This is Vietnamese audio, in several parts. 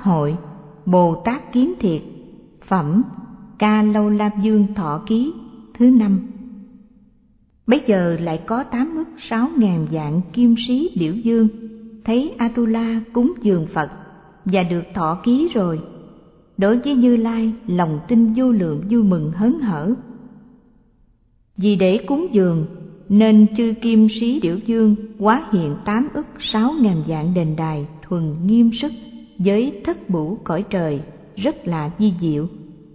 hội Bồ Tát Kiến Thiệt, phẩm Ca Lâu La Dương Thọ Ký thứ 5. Bấy giờ lại có 8 ức 6.000 vạn kim sĩ Điểu Dương thấy Atula cúng dường Phật và được thọ ký rồi, đối với Như Lai lòng tin vô lượng vui mừng hớn hở. Vì để cúng dường nên chư kim sĩ Điểu Dương hóa hiện 8 ức 6.000 vạn đền đài thuần nghiêm sức với thất bửu cõi trời rất là vi diệu.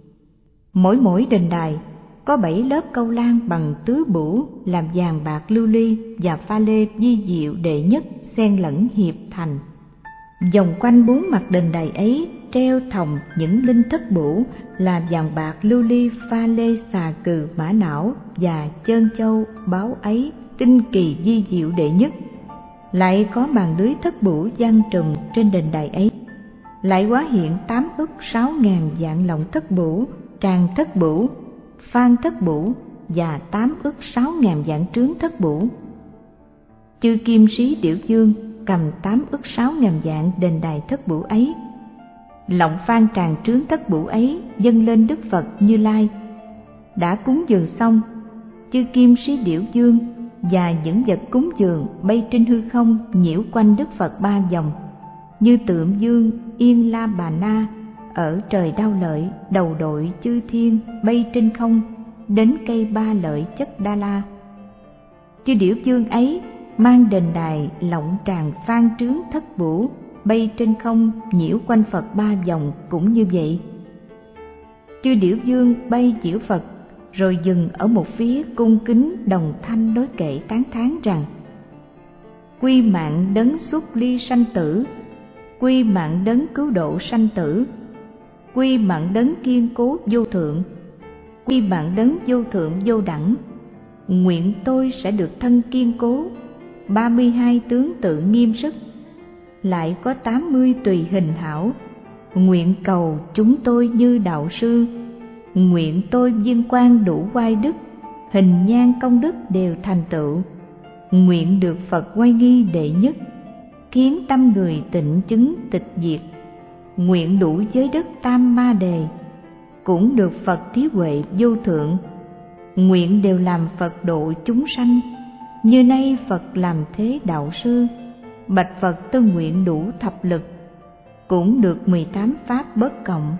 Mỗi đền đài có 7 lớp câu lan bằng tứ bửu làm vàng bạc lưu ly và pha lê vi diệu đệ nhất xen lẫn hiệp thành. Vòng quanh 4 mặt đền đài ấy treo thòng những linh thất bửu là vàng bạc lưu ly pha lê xà cừ mã não và chơn châu báo ấy tinh kỳ vi diệu đệ nhất. Lại có màn lưới thất bửu giăng trùm trên đền đài ấy. Lại hóa hiện 8 ức 6.000 vạn lọng thất bửu, tràng thất bửu, phan thất bửu và 8 ức 6.000 vạn trướng thất bửu. Chư kim sĩ Điểu Dương cầm 8 ức 6.000 vạn đền đài thất bửu ấy. Lọng phan tràng trướng thất bửu ấy dâng lên Đức Phật Như Lai. Đã cúng dường xong, chư kim sĩ Điểu Dương và những vật cúng dường bay trên hư không nhiễu quanh Đức Phật 3 vòng, như tượng dương Yên La Bà Na ở trời Đao Lợi đầu đội chư thiên bay trên không đến cây Ba Lợi Chất Đa La. Chư Điểu Dương ấy mang đền đài lọng tràng phan trướng thất bửu bay trên không nhiễu quanh Phật 3 vòng cũng như vậy. Chư Điểu Dương bay nhiễu Phật rồi dừng ở một phía cung kính đồng thanh đối kệ tán thán rằng: quy mạng đấng xuất ly sanh tử, quy mạng đấng cứu độ sanh tử, quy mạng đấng kiên cố vô thượng, quy mạng đấng vô thượng vô đẳng. Nguyện tôi sẽ được thân kiên cố, 32 tướng tự nghiêm sức, lại có 80 tùy hình hảo. Nguyện cầu chúng tôi như đạo sư, nguyện tôi viên quang đủ oai đức, hình nhan công đức đều thành tựu. Nguyện được Phật oai nghi đệ nhất, khiến tâm người tịnh chứng tịch diệt. Nguyện đủ giới đất tam ma đề, cũng được Phật trí huệ vô thượng. Nguyện đều làm Phật độ chúng sanh, như nay Phật làm thế đạo sư. Bạch Phật tôi nguyện đủ thập lực, cũng được 18 pháp bất cộng.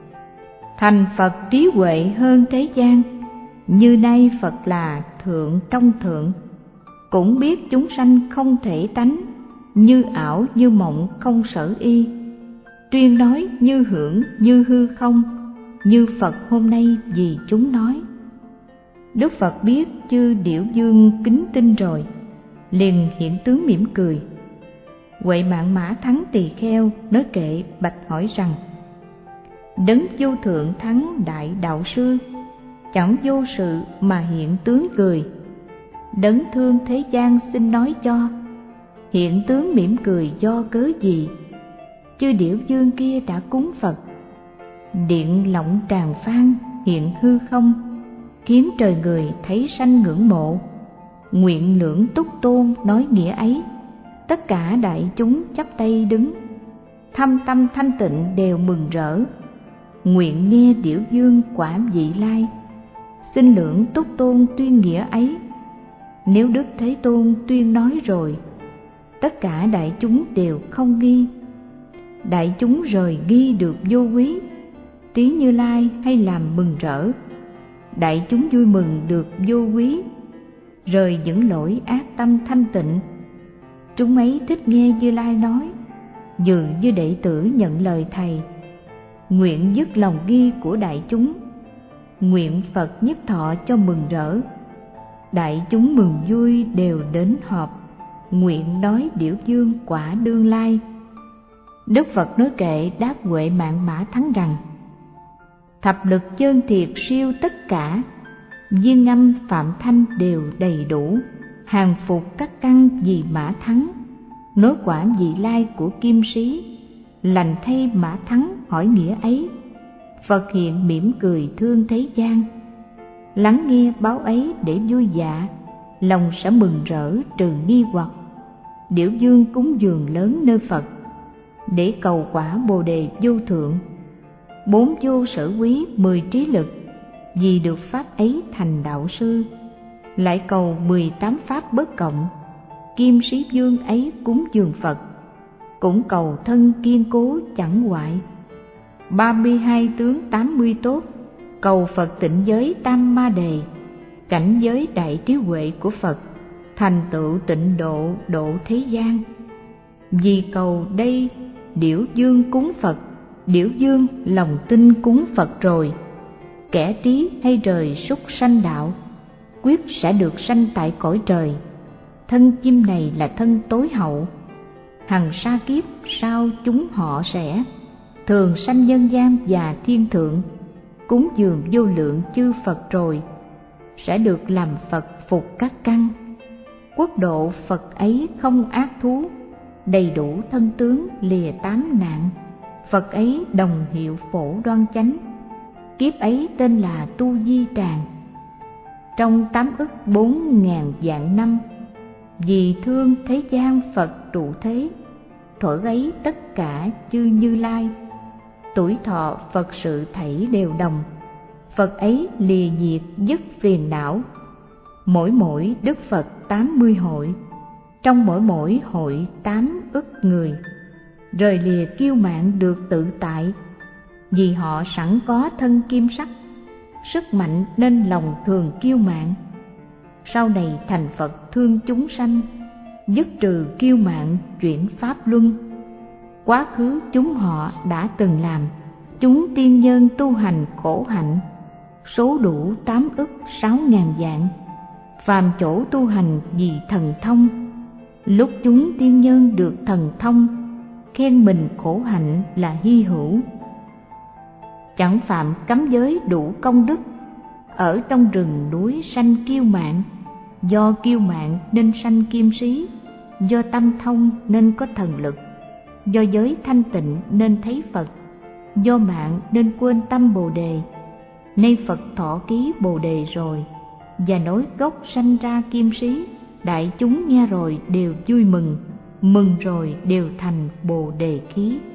Thành Phật trí huệ hơn thế gian, như nay Phật là thượng trong thượng. Cũng biết chúng sanh không thể tánh, như ảo như mộng không sở y. Tuyên nói như hưởng như hư không, như Phật hôm nay vì chúng nói. Đức Phật biết chư Điểu Dương kính tin rồi, liền hiện tướng mỉm cười. Huệ Mạng Mã Thắng Tỳ Kheo nói kệ bạch hỏi rằng: đấng vô thượng thắng đại đạo sư, chẳng vô sự mà hiện tướng cười. Đấng thương thế gian xin nói cho, hiện tướng mỉm cười do cớ gì? Chư Điểu Dương kia đã cúng Phật, điện lọng tràng phan hiện hư không, khiến trời người thấy sanh ngưỡng mộ. Nguyện lưỡng túc tôn nói nghĩa ấy, tất cả đại chúng chắp tay đứng, thâm tâm thanh tịnh đều mừng rỡ. Nguyện nghe Điểu Dương quả vị lai, xin lưỡng túc tôn tuyên nghĩa ấy. Nếu Đức Thế Tôn tuyên nói rồi, tất cả đại chúng đều không nghi. Đại chúng rời nghi được vô quý, trí Như Lai hay làm mừng rỡ. Đại chúng vui mừng được vô quý, rời những lỗi ác tâm thanh tịnh. Chúng ấy thích nghe Như Lai nói, dường như đệ tử nhận lời Thầy. Nguyện dứt lòng nghi của đại chúng, nguyện Phật nhất thọ cho mừng rỡ. Đại chúng mừng vui đều đến họp, nguyện nói Điểu Dương quả đương lai. Đức Phật nói kệ đáp Huệ Mạng Mã Thắng rằng: thập lực chân thiệt siêu tất cả, viên âm phạm thanh đều đầy đủ. Hàng phục các căn vì Mã Thắng, nói quả vị lai của kim sĩ. Lành thay Mã Thắng hỏi nghĩa ấy, Phật hiện mỉm cười thương thế gian. Lắng nghe báo ấy để vui dạ, lòng sẽ mừng rỡ trừ nghi hoặc. Điểu Dương cúng dường lớn nơi Phật, để cầu quả Bồ đề vô thượng. 4 vô sở quý 10 trí lực, vì được pháp ấy thành đạo sư. Lại cầu 18 pháp bất cộng, Kim Sĩ Vương ấy cúng dường Phật, cũng cầu thân kiên cố chẳng hoại. 32 tướng 80 tốt, cầu Phật tịnh giới tam ma đề, cảnh giới đại trí huệ của Phật, thành tựu tịnh độ độ thế gian. Vì cầu đây, Điểu Dương cúng Phật, Điểu Dương lòng tin cúng Phật rồi, kẻ trí hay rời súc sanh đạo, quyết sẽ được sanh tại cõi trời. Thân chim này là thân tối hậu, hằng sa kiếp sau chúng họ sẽ thường sanh nhân gian và thiên thượng, cúng dường vô lượng chư Phật rồi, sẽ được làm Phật phục các căn. Quốc độ Phật ấy không ác thú, đầy đủ thân tướng lìa 8 nạn. Phật ấy đồng hiệu phổ đoan chánh, kiếp ấy tên là Tu Di Tràng. Trong 8 ức 4.000 vạn năm, vì thương thế gian Phật trụ thế, thuở ấy tất cả chư Như Lai, tuổi thọ Phật sự thảy đều đồng. Phật ấy lìa diệt dứt phiền não, mỗi Đức Phật 80 hội, trong mỗi hội 8 ức người, rời lìa kiêu mạn được tự tại. Vì họ sẵn có thân kim sắc, sức mạnh nên lòng thường kiêu mạn. Sau này thành Phật thương chúng sanh, dứt trừ kiêu mạn chuyển pháp luân. Quá khứ chúng họ đã từng làm, chúng tiên nhân tu hành khổ hạnh, số đủ 8 ức 6.000 vạn. Phàm chỗ tu hành vì thần thông, lúc chúng tiên nhân được thần thông, khen mình khổ hạnh là hy hữu. Chẳng phạm cấm giới đủ công đức, ở trong rừng núi sanh kiêu mạn. Do kiêu mạn nên sanh kim sĩ, do tâm thông nên có thần lực, do giới thanh tịnh nên thấy Phật, do mạng nên quên tâm Bồ đề. Nay Phật thọ ký Bồ đề rồi, và nói gốc sanh ra kim sĩ, đại chúng nghe rồi đều vui mừng, mừng rồi đều thành Bồ đề khí.